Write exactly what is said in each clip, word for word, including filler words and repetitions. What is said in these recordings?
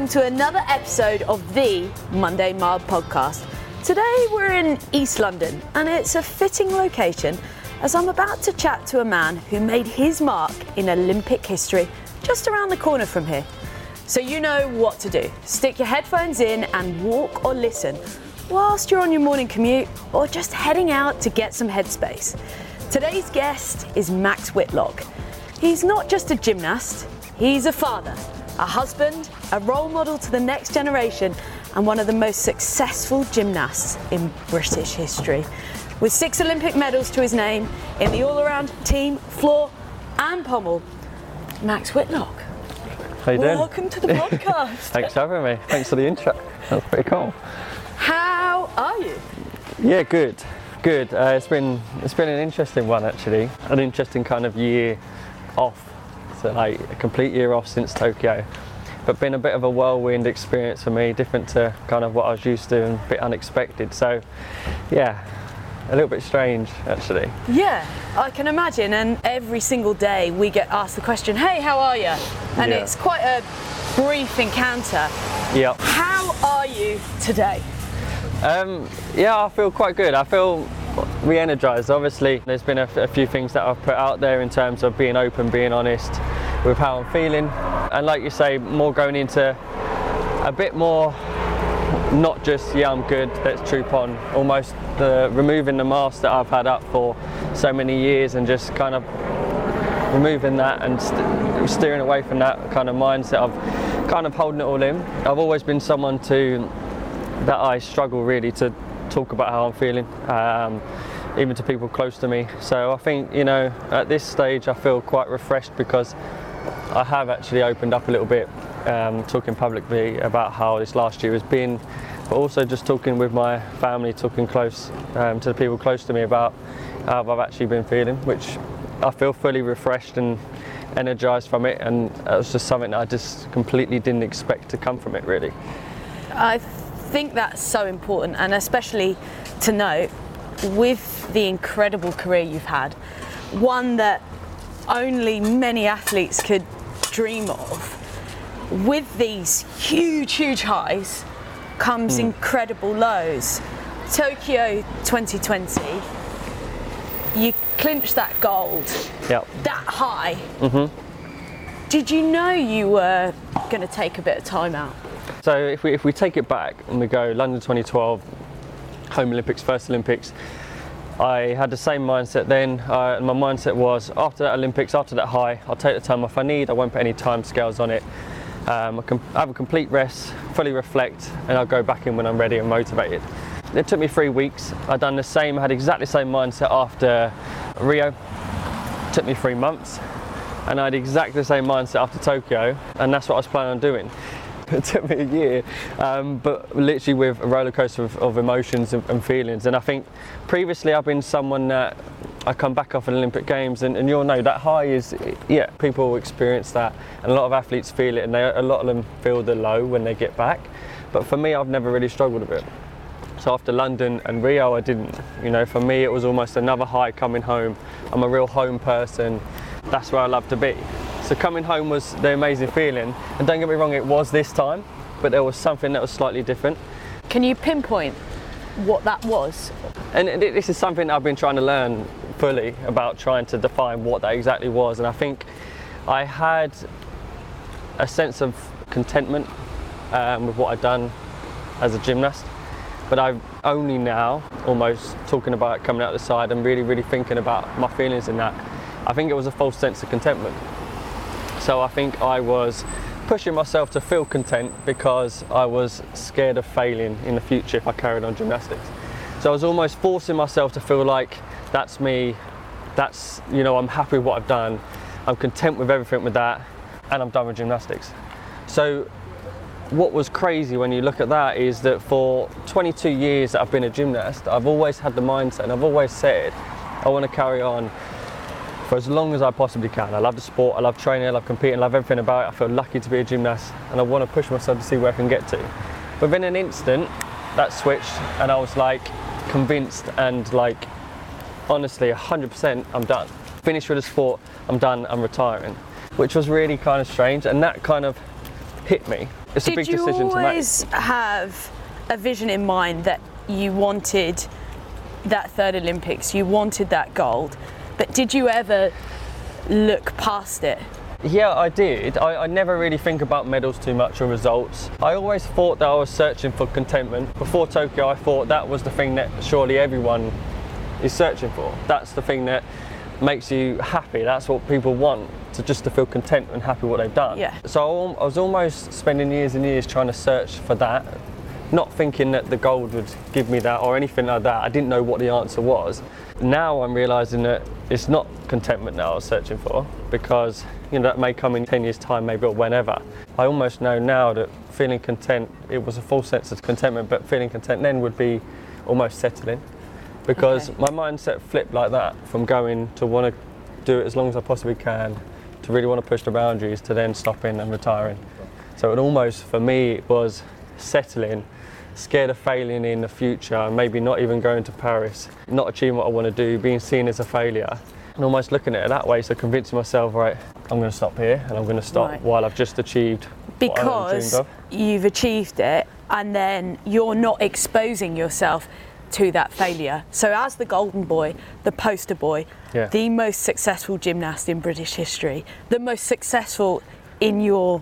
welcome to another episode of the Monday Mile podcast. Today we're in East London and it's a fitting location as I'm about to chat to a man who made his mark in Olympic history just around the corner from here. So you know what to do. Stick your headphones in and walk or listen whilst you're on your morning commute or just heading out to get some headspace. Today's guest is Max Whitlock. He's not just a gymnast, he's a father, a husband, a role model to the next generation, and one of the most successful gymnasts in British history. With six Olympic medals to his name in the all-around, team, floor and pommel, Max Whitlock. How you doing? Welcome to the podcast. Thanks for having me. Thanks for the intro. That's pretty cool. How are you? Yeah, good. Good. Uh, it's been it's been an interesting one actually. An interesting kind of year off. So like a complete year off since Tokyo. But been a bit of a whirlwind experience for me, different to kind of what I was used to and a bit unexpected. So yeah, a little bit strange actually. Yeah, I can imagine, and every single day we get asked the question, hey, how are you? And Yeah. it's quite a brief encounter. Yeah. How are you today? Um, yeah, I feel quite good. I feel re-energized. Obviously, there's been a, a few things that I've put out there in terms of being open, being honest with how I'm feeling. And like you say, more going into a bit more, not just, yeah, I'm good, let's troop on. Almost the removing the mask that I've had up for so many years and just kind of removing that and st- steering away from that kind of mindset of kind of holding it all in. I've always been someone to that I struggle really to talk about how I'm feeling, um, even to people close to me. So I think, you know, at this stage I feel quite refreshed because I have actually opened up a little bit, um, talking publicly about how this last year has been, but also just talking with my family, talking close um, to the people close to me about how I've actually been feeling, which I feel fully refreshed and energized from it, and it was just something that I just completely didn't expect to come from it really. I think that's so important, and especially to note with the incredible career you've had, one that only many athletes could dream of. With these huge, huge highs comes mm. incredible lows. Tokyo twenty twenty, you clinched that gold, yep. that high. Mm-hmm. Did you know you were going to take a bit of time out? So if we if we take it back and we go London twenty twelve, home Olympics, first Olympics, I had the same mindset then. Uh, my mindset was after that Olympics, after that high, I'll take the time off I need. I won't put any time scales on it. Um, I can have a complete rest, fully reflect, and I'll go back in when I'm ready and motivated. It took me three weeks. I'd done the same, I had exactly the same mindset after Rio. It took me three months, and I had exactly the same mindset after Tokyo, and that's what I was planning on doing. It took me a year, um, but literally with a roller coaster of, of emotions and, and feelings. And I think previously I've been someone that I come back off an Olympic Games, and, and you'll know that high is, yeah, people experience that, and a lot of athletes feel it, and they, a lot of them feel the low when they get back. But for me, I've never really struggled a bit. So after London and Rio, I didn't. You know, for me, it was almost another high coming home. I'm a real home person. That's where I love to be. So coming home was the amazing feeling, and don't get me wrong, it was this time, but there was something that was slightly different. Can you pinpoint what that was? And this is something I've been trying to learn fully about, trying to define what that exactly was. And I think I had a sense of contentment um, with what I'd done as a gymnast, but I've only now, almost talking about it coming out the side and really, really thinking about my feelings in that, I think it was a false sense of contentment. So I think I was pushing myself to feel content because I was scared of failing in the future if I carried on gymnastics. So I was almost forcing myself to feel like that's me, that's, you know, I'm happy with what I've done, I'm content with everything with that, and I'm done with gymnastics. So what was crazy when you look at that is that for twenty-two years that I've been a gymnast, I've always had the mindset, and I've always said I want to carry on for as long as I possibly can. I love the sport, I love training, I love competing, I love everything about it. I feel lucky to be a gymnast, and I want to push myself to see where I can get to. Within an instant, that switched, and I was like convinced and like honestly one hundred percent I'm done. Finished with the sport, I'm done, I'm retiring. Which was really kind of strange, and that kind of hit me. it's a big decision to make. Did you always have a vision in mind that you wanted that third Olympics, you wanted that gold, but did you ever look past it? Yeah, I did. I, I never really think about medals too much or results. I always thought that I was searching for contentment. Before Tokyo, I thought that was the thing that surely everyone is searching for. That's the thing that makes you happy. That's what people want, to just to feel content and happy with what they've done. Yeah. So I was almost spending years and years trying to search for that, not thinking that the gold would give me that or anything like that. I didn't know what the answer was. Now I'm realising that it's not contentment that I was searching for, because you know that may come in ten years time maybe, or whenever. I almost know now that feeling content, it was a false sense of contentment, but feeling content then would be almost settling, because Okay. my mindset flipped like that, from going to want to do it as long as I possibly can, to really want to push the boundaries, to then stopping and retiring. So it almost, for me, it was settling, scared of failing in the future, and maybe not even going to Paris, not achieving what I want to do, being seen as a failure, and almost looking at it that way. So convincing myself, right, I'm going to stop here and I'm going to stop Right. while I've just achieved what I Because dreamed of. you've achieved it, and then you're not exposing yourself to that failure. So as the golden boy, the poster boy, Yeah. the most successful gymnast in British history, the most successful in your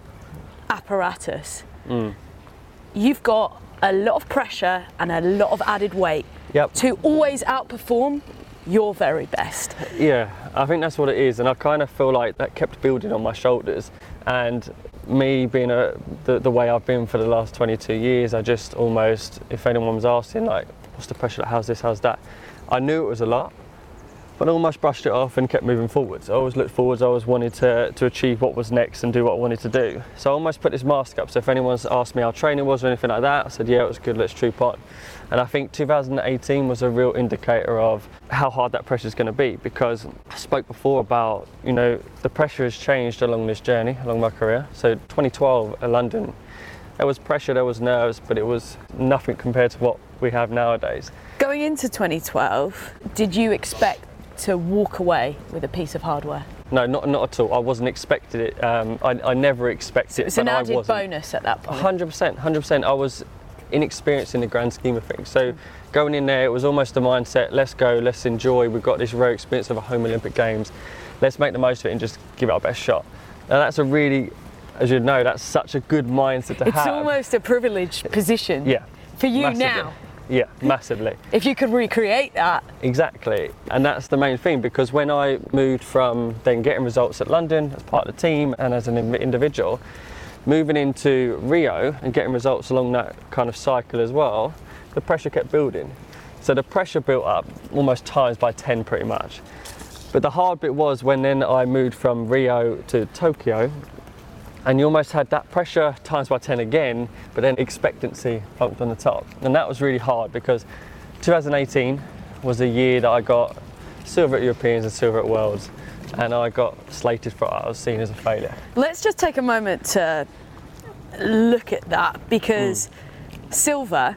apparatus, Mm. you've got a lot of pressure and a lot of added weight Yep. to always outperform your very best. Yeah, I think that's what it is, and I kind of feel like that kept building on my shoulders. And me being a, the, the way I've been for the last twenty-two years, I just almost, if anyone was asking like, what's the pressure, how's this, how's that, I knew it was a lot, but I almost brushed it off and kept moving forwards. I always looked forwards, I always wanted to, to achieve what was next and do what I wanted to do. So I almost put this mask up, so if anyone's asked me how training was or anything like that, I said, yeah, it was good, let's troop on. And I think two thousand eighteen was a real indicator of how hard that pressure is going to be, because I spoke before about, you know, the pressure has changed along this journey, along my career. So twenty twelve at London, there was pressure, there was nerves, but it was nothing compared to what we have nowadays. Going into twenty twelve, did you expect to walk away with a piece of hardware? No, not not at all. I wasn't expected it. Um, I, I never expected it. It's an but I added wasn't. bonus at that point. one hundred percent, one hundred percent. I was inexperienced in the grand scheme of things. So going in there, it was almost the mindset, let's go, let's enjoy. We've got this rare experience of a home Olympic Games. Let's make the most of it and just give it our best shot. And that's a really, as you know, that's such a good mindset to It's have. almost a privileged position Yeah. for you Massively. now. Yeah, massively. If you could recreate that. Exactly, and that's the main thing, because when I moved from then getting results at London as part of the team and as an in- individual, moving into Rio and getting results along that kind of cycle as well, the pressure kept building. So the pressure built up almost times by ten pretty much. But the hard bit was when then I moved from Rio to Tokyo, and you almost had that pressure times by ten again, but then expectancy bumped on the top. And that was really hard, because two thousand eighteen was a year that I got silver at Europeans and silver at Worlds, and I got slated for it. I was seen as a failure. Let's just take a moment to look at that, because mm. silver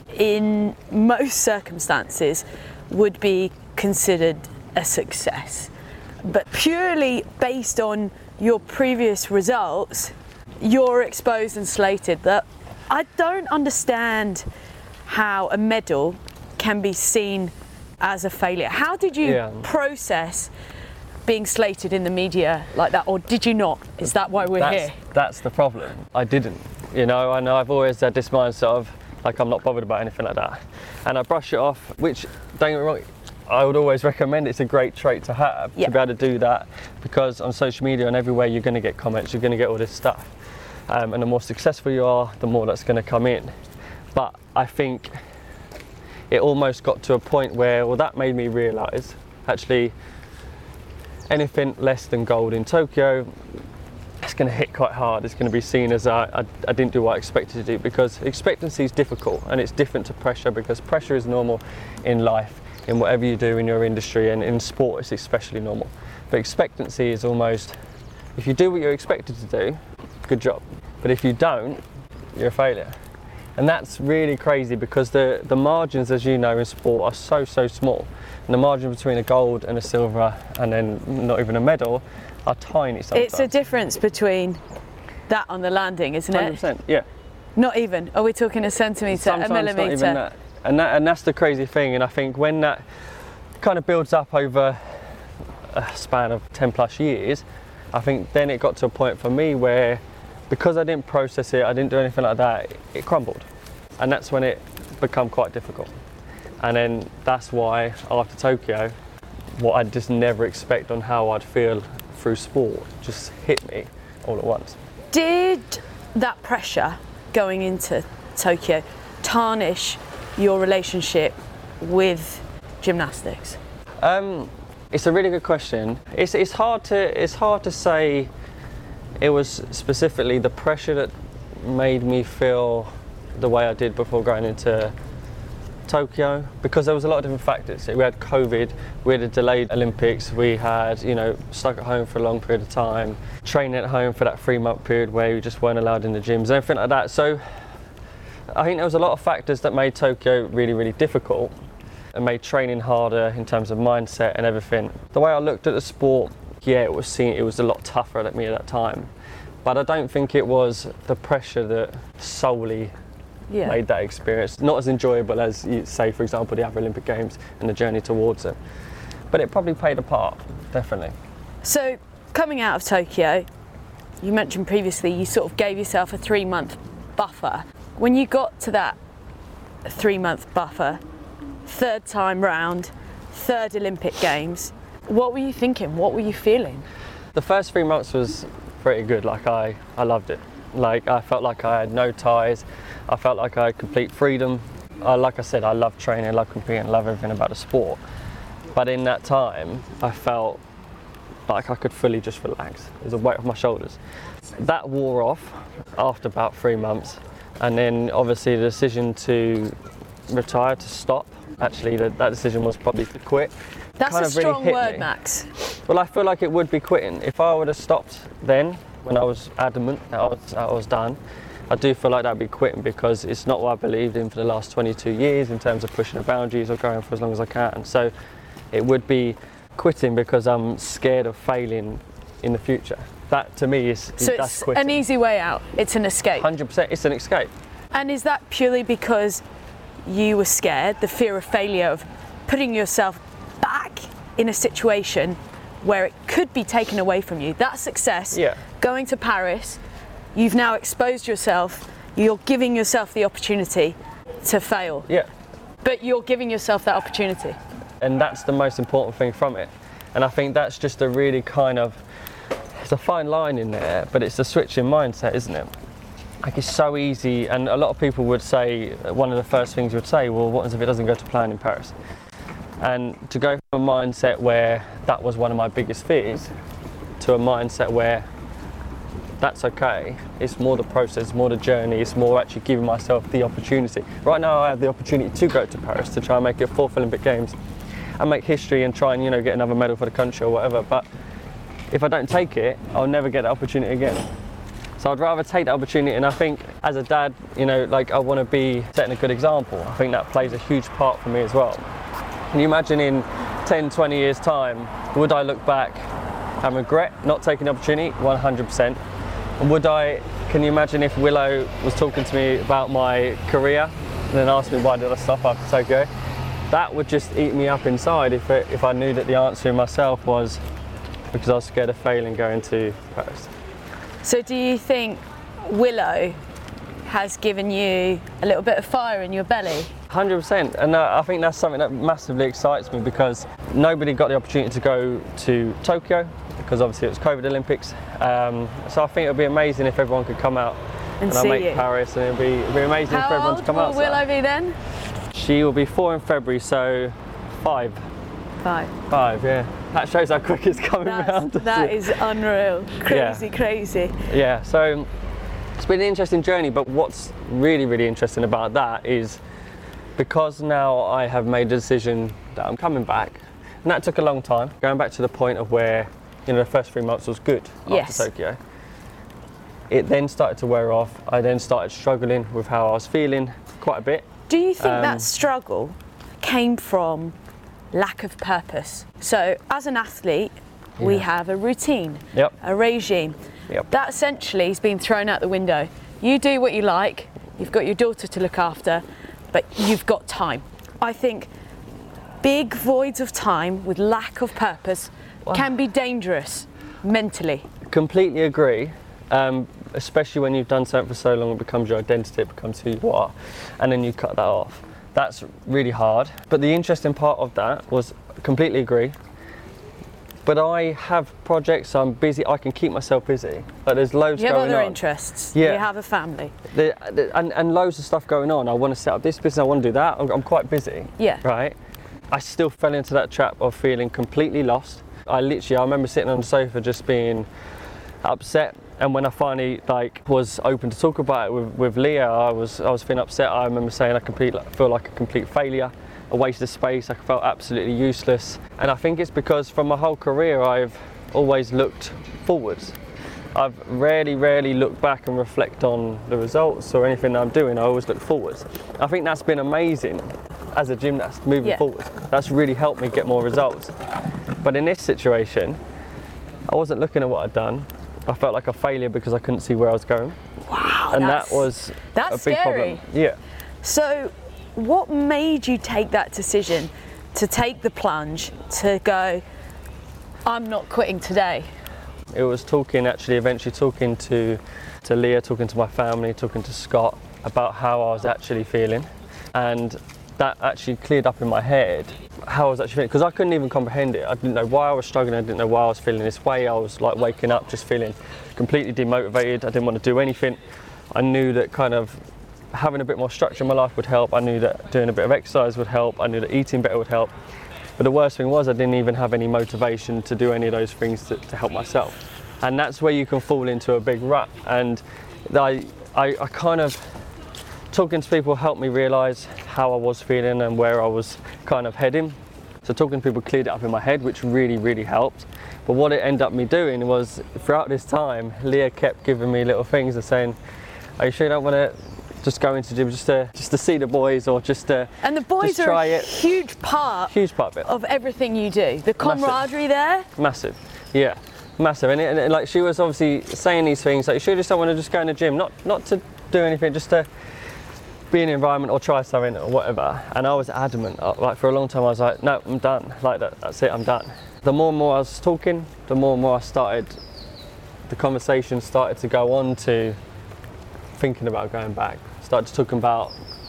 in most circumstances would be considered a success. But purely based on your previous results, you're exposed and slated. That I don't understand how a medal can be seen as a failure. How did you Yeah. process being slated in the media like that, or did you not? Is that why we're that's, here? That's the problem. I didn't. You know, I know I've always had this mindset of like I'm not bothered about anything like that, and I brush it off. Which, don't get me wrong, I would always recommend. It's a great trait to have, Yeah. to be able to do that, because on social media and everywhere you're going to get comments, you're going to get all this stuff, um, and the more successful you are, the more that's going to come in. But I think it almost got to a point where, well, that made me realise actually anything less than gold in Tokyo, it's going to hit quite hard. It's going to be seen as I, I, I didn't do what I expected to do, because expectancy is difficult and it's different to pressure, because pressure is normal in life, in whatever you do in your industry, and in sport it's especially normal. But expectancy is almost, if you do what you're expected to do, good job. But if you don't, you're a failure. And that's really crazy, because the, the margins, as you know, in sport are so, so small. And the margin between a gold and a silver, and then not even a medal, are tiny sometimes. It's a difference between that on the landing, isn't one hundred it? percent, yeah. Not even. Are we talking a centimetre, Sometimes a millimetre? not even that. And, that. and that's the crazy thing. And I think when that kind of builds up over a span of ten plus years, I think then it got to a point for me where, because I didn't process it, I didn't do anything like that, it, it crumbled. And that's when it became quite difficult. And then that's why after Tokyo, what I just never expect on how I'd feel through sport just hit me all at once. Did that pressure going into Tokyo tarnish your relationship with gymnastics? Um, it's a really good question. It's, it's hard to it's hard to say it was specifically the pressure that made me feel the way I did before going into Tokyo, because there was a lot of different factors. We had COVID, we had a delayed Olympics, we had, you know, stuck at home for a long period of time, training at home for that three month period where you just weren't allowed in the gyms, everything like that. So I think there was a lot of factors that made Tokyo really, really difficult and made training harder in terms of mindset and everything. The way I looked at the sport, yeah, it was seen, it was a lot tougher at me at that time. But I don't think it was the pressure that solely yeah. made that experience not as enjoyable as, you say, for example, the other Olympic Games and the journey towards it. But it probably played a part, definitely. So, coming out of Tokyo, you mentioned previously you sort of gave yourself a three-month buffer. When you got to that three-month buffer, third time round, third Olympic Games, what were you thinking? What were you feeling? The first three months was pretty good. Like I, I loved it. Like I felt like I had no ties. I felt like I had complete freedom. I, like I said, I love training, I love competing, I love everything about the sport. But in that time, I felt like I could fully just relax. It was a weight off my shoulders. That wore off after about three months. And then obviously the decision to retire, to stop, actually that, that decision was probably to quit. That's kind a of really strong hit word, me. Max. Well, I feel like it would be quitting. If I would have stopped then, when I was adamant that I was, that I was done, I do feel like that'd be quitting, because it's not what I believed in for the last twenty-two years in terms of pushing the boundaries or going for as long as I can. So it would be quitting because I'm scared of failing in the future. That to me is, so that's it's quitting. an easy way out. It's an escape. one hundred percent, it's an escape. And is that purely because you were scared, the fear of failure, of putting yourself back in a situation where it could be taken away from you? That success, yeah. going to Paris, you've now exposed yourself, you're giving yourself the opportunity to fail. Yeah. But you're giving yourself that opportunity. And that's the most important thing from it. And I think that's just a really kind of, it's a fine line in there, but it's a switch in mindset, isn't it? Like, it's so easy, and a lot of people would say, one of the first things you would say, well, what if it doesn't go to plan in Paris? And to go from a mindset where that was one of my biggest fears to a mindset where that's okay, it's more the process, more the journey, it's more actually giving myself the opportunity. Right now I have the opportunity to go to Paris to try and make it fourth Olympic Games and make history and try and, you know, get another medal for the country or whatever, but if I don't take it, I'll never get the opportunity again. So I'd rather take that opportunity, and I think as a dad, you know, like I want to be setting a good example. I think that plays a huge part for me as well. Can you imagine in ten, twenty years time, would I look back and regret not taking the opportunity? one hundred percent. And would I, can you imagine if Willow was talking to me about my career and then asked me why did I stop after Tokyo? That would just eat me up inside if, it, if I knew that the answer in myself was because I was scared of failing going to Paris. So do you think Willow has given you a little bit of fire in your belly? one hundred percent, and uh, I think that's something that massively excites me, because nobody got the opportunity to go to Tokyo because obviously it was COVID Olympics. Um, so I think it would be amazing if everyone could come out and, and see I make you. Paris, and it would be, it'd be amazing How for everyone to come out. How old will Willow be then? She will be four in February, so five. Five. Five, yeah. That shows how quick it's coming That's, round. That it? is unreal. Crazy, yeah. crazy. Yeah, so it's been an interesting journey, but what's really, really interesting about that is because now I have made a decision that I'm coming back, and that took a long time, going back to the point of where, you know, the first three months was good yes. after Tokyo. It then started to wear off. I then started struggling with how I was feeling quite a bit. Do you think um, that struggle came from lack of purpose? So as an athlete, yeah. we have a routine, yep. a regime. Yep. That essentially has been thrown out the window. You do what you like, you've got your daughter to look after, but you've got time. I think big voids of time with lack of purpose wow. can be dangerous mentally. Completely agree, um, especially when you've done something for so long, it becomes your identity, it becomes who you are, and then you cut that off. That's really hard. But the interesting part of that was, completely agree, but I have projects, I'm busy, I can keep myself busy. Like there's loads going on. You have other on. interests, yeah. you have a family. The, the, and, and loads of stuff going on. I want to set up this business, I want to do that, I'm, I'm quite busy, yeah. right? I still fell into that trap of feeling completely lost. I literally, I remember sitting on the sofa just being upset, and when I finally like was open to talk about it with, with Leah, I was I was feeling upset. I remember saying I complete, feel like a complete failure, a waste of space, I felt absolutely useless. And I think it's because from my whole career I've always looked forwards. I've rarely, rarely looked back and reflect on the results or anything that I'm doing. I always look forwards. I think that's been amazing as a gymnast, moving yeah. forward. That's really helped me get more results. But in this situation, I wasn't looking at what I'd done. I felt like a failure because I couldn't see where I was going. Wow, and that's, that was that's a big scary. problem. Yeah. So what made you take that decision to take the plunge, to go, I'm not quitting today? It was talking, actually, eventually talking to, to Leah, talking to my family, talking to Scott about how I was actually feeling. And that actually cleared up in my head how I was actually feeling, because I couldn't even comprehend it. I didn't know why I was struggling, I didn't know why I was feeling this way. I was like waking up just feeling completely demotivated. I didn't want to do anything. I knew that kind of having a bit more structure in my life would help. I knew that doing a bit of exercise would help. I knew that eating better would help. But the worst thing was I didn't even have any motivation to do any of those things to, to help myself. And that's where you can fall into a big rut. And I, I, I kind of, talking to people helped me realise how I was feeling and where I was kind of heading. So talking to people cleared it up in my head, which really, really helped. But what it ended up me doing was, throughout this time, Leah kept giving me little things and saying, are you sure you don't want to just go into the gym just to, just to see the boys, or just to And the boys just are try a it. huge part, huge part of it. of everything you do. The camaraderie there. Massive, yeah, massive. And, it, and it, like she was obviously saying these things, like you sure just don't want to just go in the gym, not, not to do anything, just to be in the environment or try something or whatever. And I was adamant, like for a long time I was like, no, I'm done, like that, that's it, I'm done. The more and more I was talking, the more and more I started, the conversation started to go on to thinking about going back. Started talking about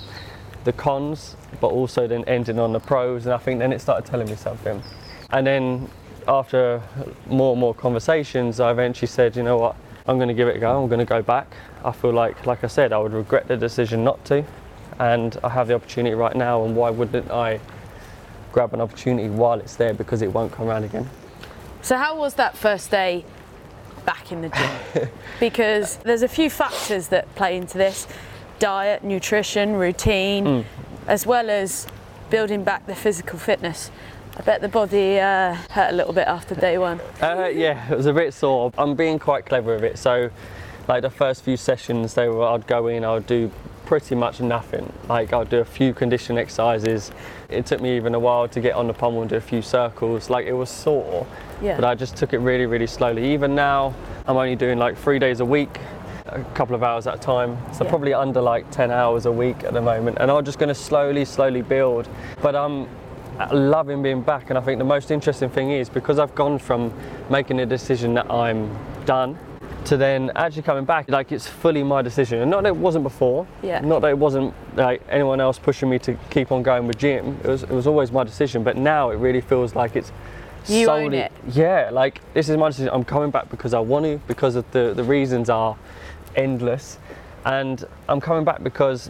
the cons, but also then ending on the pros, and I think then it started telling me something. And then after more and more conversations, I eventually said, you know what, I'm going to give it a go, I'm going to go back. I feel like, like I said, I would regret the decision not to, and I have the opportunity right now, and why wouldn't I grab an opportunity while it's there, because it won't come around again. So how was that first day back in the gym? Because there's a few factors that play into this: diet, nutrition, routine, mm. as well as building back the physical fitness. I bet the body uh, hurt a little bit after day one. Uh, yeah, it was a bit sore. I'm being quite clever with it. So, like the first few sessions, they were, I'd go in, I'd do pretty much nothing. Like I'd do a few conditioning exercises. It took me even a while to get on the pommel and do a few circles. Like it was sore, yeah. but I just took it really, really slowly. Even now, I'm only doing like three days a week, a couple of hours at a time. So yeah. probably under like ten hours a week at the moment. And I'm just going to slowly, slowly build. But I'm loving being back. And I think the most interesting thing is, because I've gone from making a decision that I'm done to then actually coming back, like it's fully my decision. And not that it wasn't before, yeah. not that it wasn't like anyone else pushing me to keep on going with gym. It was, it was always my decision, but now it really feels like it's you solely, own it. Yeah, like this is my decision. I'm coming back because I want to, because of the, the reasons are endless. And I'm coming back because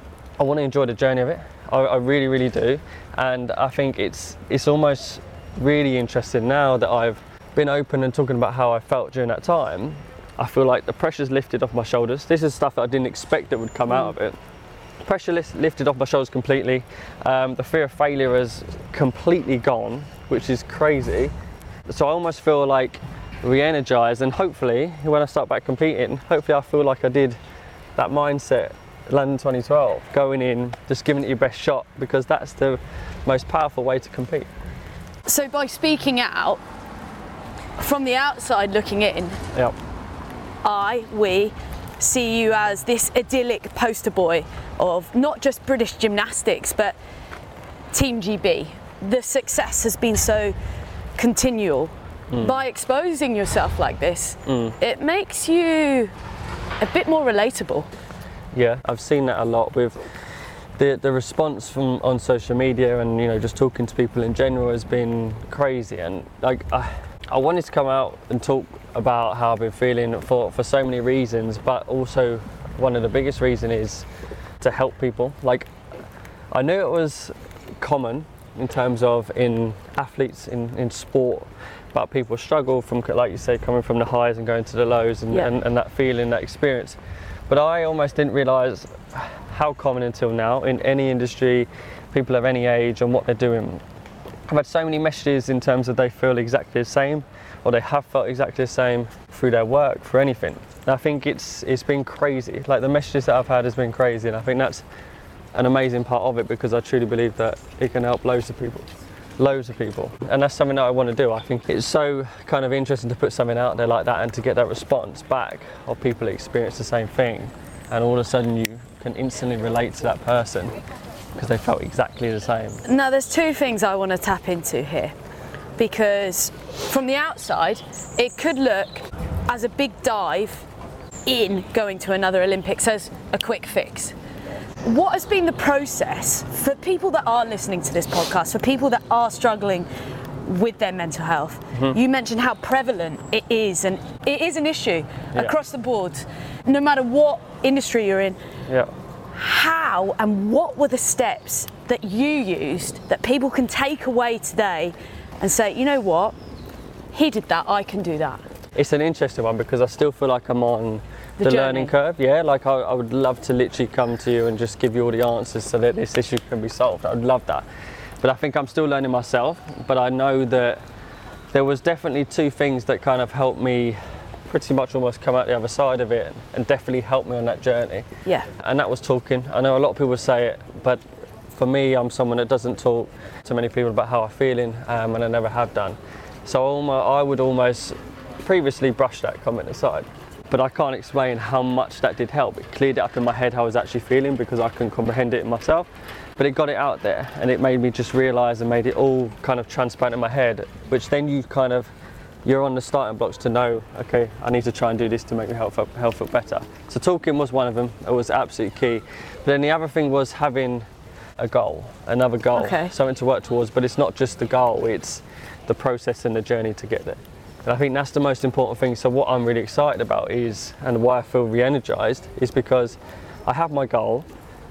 I want to enjoy the journey of it. I, I really, really do. And I think it's it's almost really interesting now that I've been open and talking about how I felt during that time. I feel like the pressure's lifted off my shoulders. This is stuff that I didn't expect that would come mm. out of it. Pressure lifted off my shoulders completely. Um, the fear of failure has completely gone, which is crazy. So I almost feel like re-energized, and hopefully when I start back competing, hopefully I feel like I did that mindset London twenty twelve, going in, just giving it your best shot, because that's the most powerful way to compete. So by speaking out, from the outside looking in, yep. I, we, see you as this idyllic poster boy of not just British gymnastics, but Team G B. The success has been so continual. Mm. By exposing yourself like this, mm. it makes you a bit more relatable. Yeah, I've seen that a lot with the the response from on social media, and you know, just talking to people in general has been crazy. And like I, I wanted to come out and talk about how I've been feeling for for so many reasons, but also one of the biggest reasons is to help people. Like, I knew it was common in terms of in athletes in in sport, but people struggle from, like you say, coming from the highs and going to the lows, and, yeah. and, and that feeling, that experience. But I almost didn't realise how common until now in any industry, people of any age and what they're doing. I've had so many messages in terms of they feel exactly the same, or they have felt exactly the same through their work, for anything. And I think it's it's been crazy. Like, the messages that I've had has been crazy, and I think that's an amazing part of it, because I truly believe that it can help loads of people. Loads of people, and that's something that I want to do. I think it's so kind of interesting to put something out there like that and to get that response back of people that experience the same thing, and all of a sudden you can instantly relate to that person because they felt exactly the same. Now, there's two things I want to tap into here, because from the outside it could look as a big dive in going to another Olympics as a quick fix. What has been the process for people that are listening to this podcast, for people that are struggling with their mental health? Mm-hmm. You mentioned how prevalent it is, and it is an issue yeah. across the board, no matter what industry you're in. Yeah. How and what were the steps that you used that people can take away today and say, you know what, he did that, I can do that? It's an interesting one, because I still feel like I'm on the, the learning curve. Yeah, like I, I would love to literally come to you and just give you all the answers so that this issue can be solved. I would love that. But I think I'm still learning myself. But I know that there was definitely two things that kind of helped me pretty much almost come out the other side of it, and definitely helped me on that journey. Yeah. And that was talking. I know a lot of people say it, but for me, I'm someone that doesn't talk to many people about how I'm feeling, um, and I never have done. So almost, I would almost previously brush that comment aside. But I can't explain how much that did help. It cleared it up in my head how I was actually feeling, because I couldn't comprehend it myself. But it got it out there, and it made me just realise and made it all kind of transparent in my head, which then you kind of, you're on the starting blocks to know, okay, I need to try and do this to make my health, health feel better. So talking was one of them. It was absolutely key. But then the other thing was having a goal, another goal, okay. something to work towards. But it's not just the goal, it's the process and the journey to get there. And I think that's the most important thing. So what I'm really excited about is, and why I feel re-energized, is because I have my goal,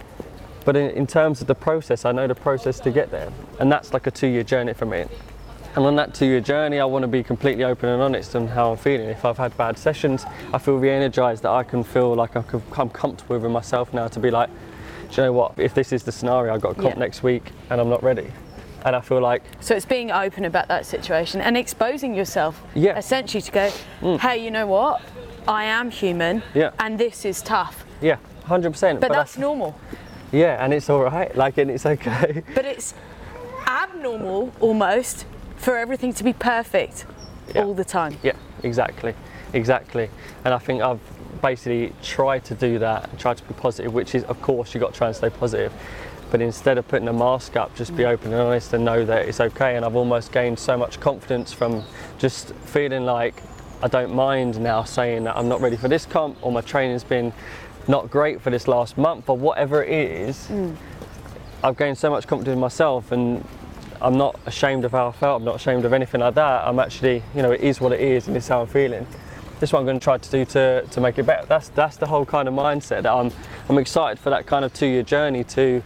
but in, in terms of the process, I know the process to get there. And that's like a two-year journey for me. And on that two-year journey, I want to be completely open and honest on how I'm feeling. If I've had bad sessions, I feel re-energized, that I can feel like I'm comfortable with myself now to be like, do you know what, if this is the scenario, I've got a comp yeah. next week and I'm not ready. And I feel like... So it's being open about that situation and exposing yourself, yeah. essentially, to go, mm. hey, you know what? I am human, yeah. and this is tough. Yeah, one hundred percent. But, but that's I, normal. Yeah, and it's all right, like, and it's okay. But it's abnormal, almost, for everything to be perfect yeah. all the time. Yeah, exactly, exactly. And I think I've basically tried to do that, tried to be positive, which is, of course, you've got to try and stay positive. But instead of putting a mask up, just be open and honest and know that it's okay. And I've almost gained so much confidence from just feeling like I don't mind now saying that I'm not ready for this comp, or my training's been not great for this last month, or whatever it is. Mm. I've gained so much confidence in myself, and I'm not ashamed of how I felt. I'm not ashamed of anything like that. I'm actually, you know, it is what it is, and it's how I'm feeling. This is what I'm going to try to do to, to make it better. That's that's the whole kind of mindset. That I'm I'm excited for that kind of two-year journey to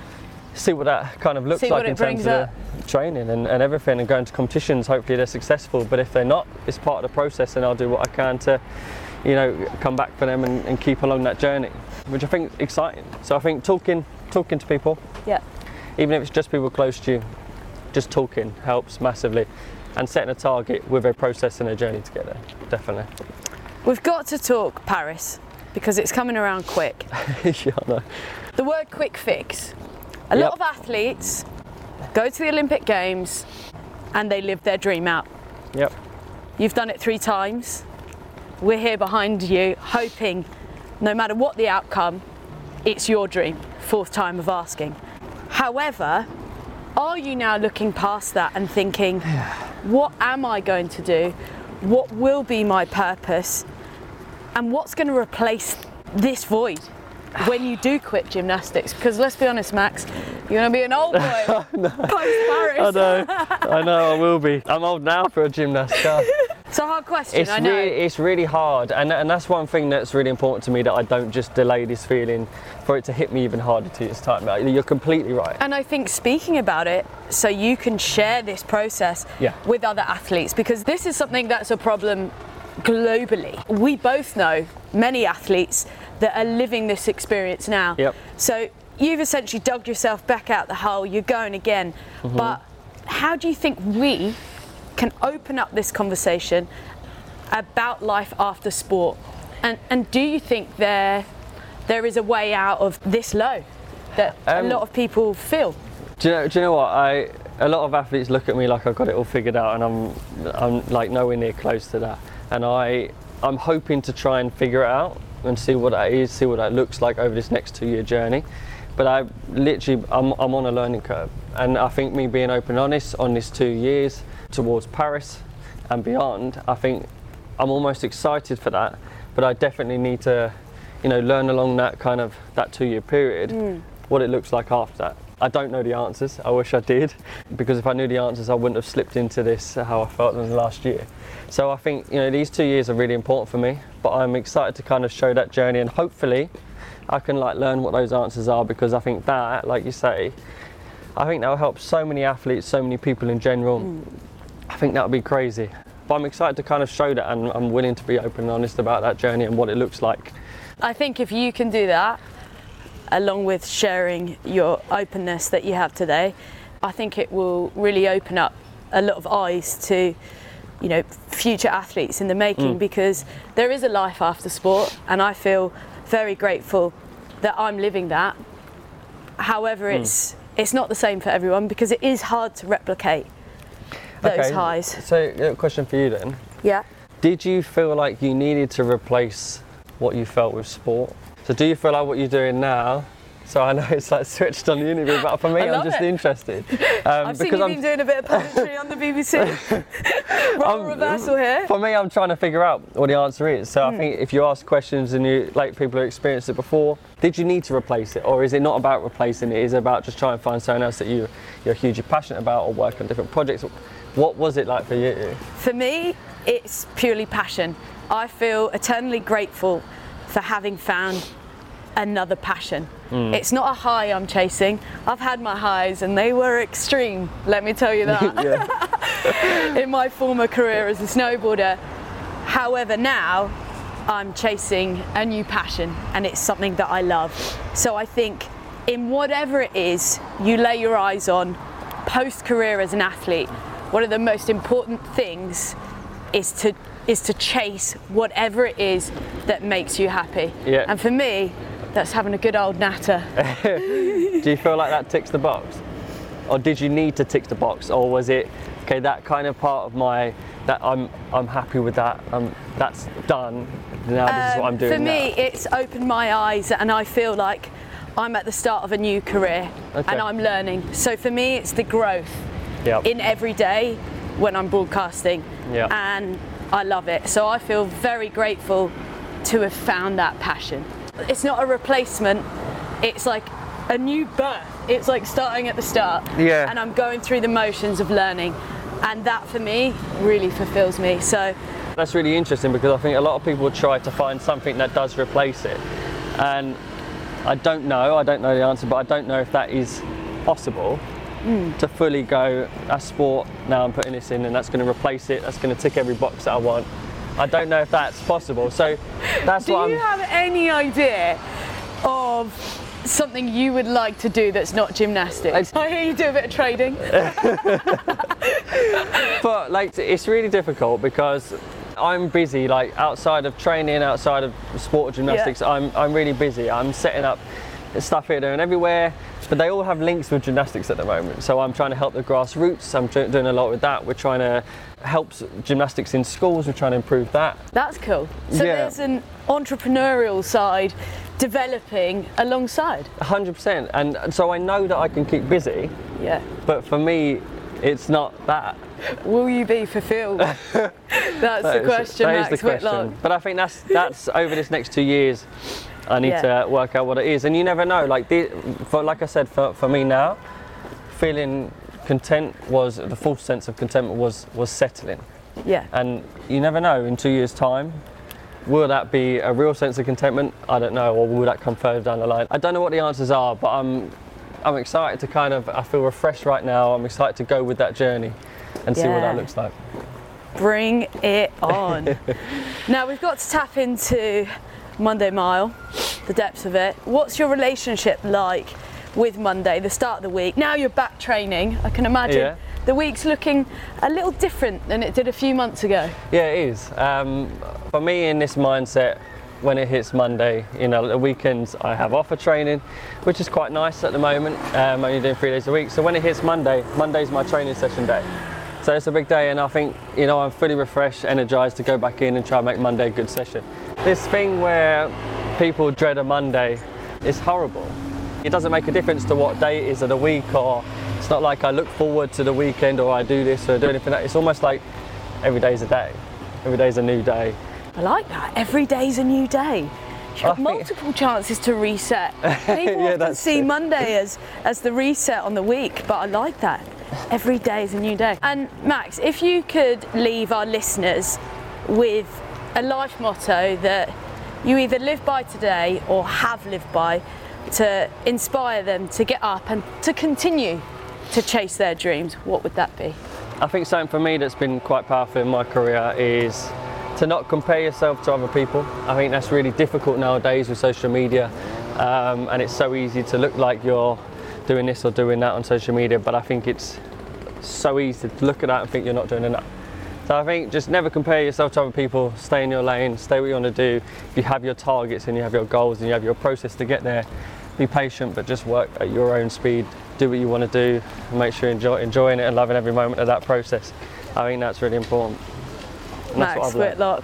see what that kind of looks see like in terms of up. the training and, and everything, and going to competitions. Hopefully they're successful, but if they're not, it's part of the process, and I'll do what I can to, you know, come back for them and, and keep along that journey, which I think is exciting. So I think talking talking to people, yeah, even if it's just people close to you, just talking helps massively, and setting a target with a process and a journey to get there, definitely. We've got to talk Paris, because it's coming around quick. Yeah, I know. The word quick fix. A yep. lot of athletes go to the Olympic Games and they live their dream out. Yep. You've done it three times. we're here behind you, hoping no matter what the outcome, it's your dream. Fourth time of asking. However, are you now looking past that and thinking, what am I going to do? What will be my purpose? And what's going to replace this void when you do quit gymnastics? Because let's be honest, Max, you're going to be an old boy post-Paris. I know, I know, I will be. I'm old now for a gymnast. Uh, It's a hard question, it's I know. Really, it's really hard, and, and that's one thing that's really important to me, that I don't just delay this feeling for it to hit me even harder two years' time. You're completely right. And I think speaking about it, so you can share this process Yeah. with other athletes, because this is something that's a problem globally. We both know many athletes that are living this experience now. Yep. So you've essentially dug yourself back out the hole, you're going again. Mm-hmm. But how do you think we can open up this conversation about life after sport? And and do you think there there is a way out of this low that um, a lot of people feel? Do you know, do you know what? I a lot of athletes look at me like I've got it all figured out, and I'm I'm like nowhere near close to that. And I I'm hoping to try and figure it out and see what that is, see what that looks like over this next two year journey. But I literally I'm I'm on a learning curve, and I think me being open and honest on this two years towards Paris and beyond, I think I'm almost excited for that, but I definitely need to, you know, learn along that kind of that two year period mm. what it looks like after that. I don't know the answers. I wish I did, because if I knew the answers, I wouldn't have slipped into this how I felt in the last year. So I think, you know, these two years are really important for me, but I'm excited to kind of show that journey, and hopefully I can like learn what those answers are, because I think that, like you say, I think that will help so many athletes, so many people in general. Mm. I think that would be crazy. But I'm excited to kind of show that, and I'm willing to be open and honest about that journey and what it looks like. I think if you can do that, along with sharing your openness that you have today, I think it will really open up a lot of eyes to, you know, future athletes in the making, mm. because there is a life after sport, and I feel very grateful that I'm living that. However, mm. it's it's not the same for everyone, because it is hard to replicate those okay, highs. So, a question for you then. Yeah. Did you feel like you needed to replace what you felt with sport? So do you feel like what you're doing now, so I know it's like switched on the interview, but for me I'm just it. interested. Um, I've seen you been doing a bit of poetry on the B B C. Role reversal here. For me, I'm trying to figure out what the answer is. So mm. I think if you ask questions and you, like people who experienced it before, did you need to replace it? Or is it not about replacing it? Is it about just trying to find someone else that you, you're hugely passionate about, or work on different projects? What was it like for you? For me, it's purely passion. I feel eternally grateful for having found another passion. Mm. It's not a high I'm chasing. I've had my highs and they were extreme, let me tell you that. In my former career as a snowboarder. However, now I'm chasing a new passion, and it's something that I love. So I think in whatever it is you lay your eyes on post-career as an athlete, one of the most important things is to is to chase whatever it is that makes you happy. Yeah. And for me, that's having a good old natter. Do you feel like that ticks the box? Or did you need to tick the box? Or was it, okay, that kind of part of my, that I'm I'm happy with that, um, that's done, now this um, is what I'm doing For me, now. It's opened my eyes, and I feel like I'm at the start of a new career, okay. and I'm learning. So for me, it's the growth yep. in every day when I'm broadcasting, yep. and I love it. So I feel very grateful to have found that passion. It's not a replacement, it's like a new birth. It's like starting at the start. Yeah. And I'm going through the motions of learning. And that for me really fulfills me. So that's really interesting, because I think a lot of people try to find something that does replace it. And I don't know, I don't know the answer, but I don't know if that is possible. Mm. To fully go, that's sport, now I'm putting this in and that's going to replace it, that's going to tick every box that I want. I don't know if that's possible, so that's do what I'm... Do you have any idea of something you would like to do that's not gymnastics? I, I hear you do a bit of trading. But like, it's really difficult because I'm busy, like outside of training, outside of sport or gymnastics, yeah. I'm, I'm really busy. I'm setting up stuff here, there and everywhere, but they all have links with gymnastics at the moment. So I'm trying to help the grassroots. I'm doing a lot with that. We're trying to help gymnastics in schools. We're trying to improve that. That's cool. So yeah. there's an entrepreneurial side developing alongside. one hundred percent. And so I know that I can keep busy. Yeah. But for me, it's not that. Will you be fulfilled? That's that the is, question, that Max is the question. Whitlock. But I think that's that's over this next two years. I need Yeah. to work out what it is, and you never know. Like the, for like I said, for, for me now, feeling content was the full sense of contentment was was settling. Yeah. And you never know. In two years' time, will that be a real sense of contentment? I don't know, or will that come further down the line? I don't know what the answers are, but I'm I'm excited to kind of. I feel refreshed right now. I'm excited to go with that journey and see what Yeah. that looks like. Bring it on. Now we've got to tap into Monday Mile, the depths of it. What's your relationship like with Monday, the start of the week? Now you're back training, I can imagine Yeah. the week's looking a little different than it did a few months ago. Yeah, it is. Um, for me, in this mindset, when it hits Monday, you know, the weekends I have off for training, which is quite nice at the moment. Um, I'm only doing three days a week. So when it hits Monday, Monday's my training session day. So it's a big day, and I think, you know, I'm fully refreshed, energized to go back in and try and make Monday a good session. This thing where people dread a Monday is horrible. It doesn't make a difference to what day it is of the week, or it's not like I look forward to the weekend or I do this or do anything like that. It's almost like every day's a day. Every day's a new day. I like that. Every day's a new day. You've got I think- multiple chances to reset. People Yeah, often that's see true. Monday as, as the reset on the week, but I like that. Every day is a new day. And Max, if you could leave our listeners with a life motto that you either live by today or have lived by to inspire them to get up and to continue to chase their dreams, what would that be? I think something for me that's been quite powerful in my career is to not compare yourself to other people. I think that's really difficult nowadays with social media, um, and it's so easy to look like you're doing this or doing that on social media, but I think it's so easy to look at that and think you're not doing enough. So I think just never compare yourself to other people, stay in your lane, stay what you want to do. If you have your targets and you have your goals and you have your process to get there, be patient, but just work at your own speed, do what you want to do, and make sure you're enjoy, enjoying it and loving every moment of that process. I think that's really important. And that's Max what I've learned. Whitlock,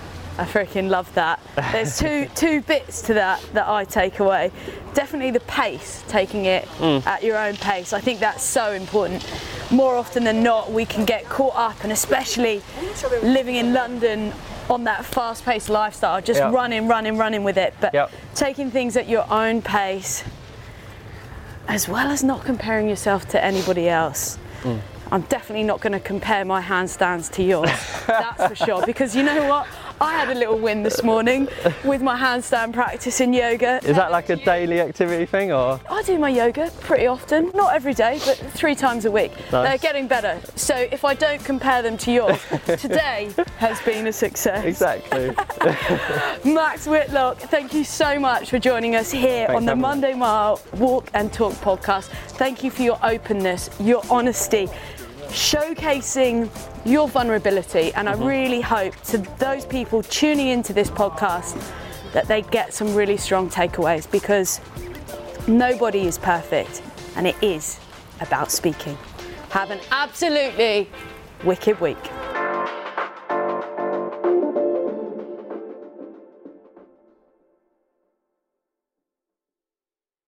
I freaking love that. There's two two bits to that that I take away. Definitely the pace, taking it Mm. at your own pace. I think that's so important. More often than not, we can get caught up, and especially living in London on that fast-paced lifestyle, just Yep. running, running, running with it. But Yep. taking things at your own pace, as well as not comparing yourself to anybody else. Mm. I'm definitely not going to compare my handstands to yours, that's for sure, because you know what? I had a little win this morning with my handstand practice in yoga. Is that like a daily activity thing, or? I do my yoga pretty often, not every day, but three times a week. Nice. They're getting better. So if I don't compare them to yours, today has been a success. Exactly. Max Whitlock, thank you so much for joining us here Thanks on the for having me. Monday Mile Walk and Talk podcast. Thank you for your openness, your honesty, showcasing your vulnerability, and Mm-hmm. I really hope to those people tuning into this podcast that they get some really strong takeaways, because nobody is perfect and it is about speaking. Have an absolutely wicked week.